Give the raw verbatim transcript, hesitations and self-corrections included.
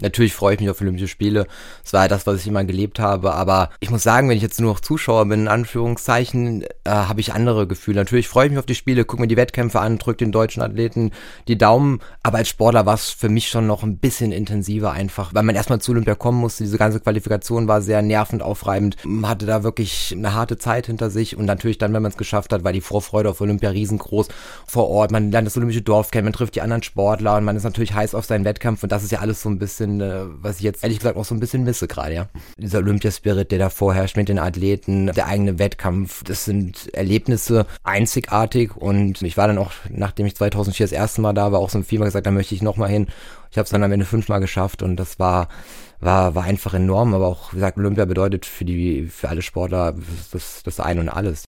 Natürlich freue ich mich auf Olympische Spiele. Das war ja das, was ich immer gelebt habe. Aber ich muss sagen, wenn ich jetzt nur noch Zuschauer bin, in Anführungszeichen, äh, habe ich andere Gefühle. Natürlich freue ich mich auf die Spiele, gucke mir die Wettkämpfe an, drücke den deutschen Athleten die Daumen. Aber als Sportler war es für mich schon noch ein bisschen intensiver einfach, weil man erstmal zu Olympia kommen musste. Diese ganze Qualifikation war sehr nervend, aufreibend. Man hatte da wirklich eine harte Zeit hinter sich. Und natürlich dann, wenn man es geschafft hat, war die Vorfreude auf Olympia riesengroß vor Ort. Man lernt das olympische Dorf kennen, man trifft die anderen Sportler und man ist natürlich heiß auf seinen Wettkampf. Und das ist ja alles so ein bisschen, was ich jetzt ehrlich gesagt auch so ein bisschen misse gerade, ja. Dieser Olympiaspirit, der da vorherrscht mit den Athleten, der eigene Wettkampf, das sind Erlebnisse einzigartig und ich war dann auch, nachdem ich zweitausendvier das erste Mal da war, auch so ein Fieber gesagt, da möchte ich nochmal hin. Ich habe es dann am Ende fünfmal geschafft und das war war war einfach enorm, aber auch, wie gesagt, Olympia bedeutet für die für alle Sportler das, das Ein und Alles.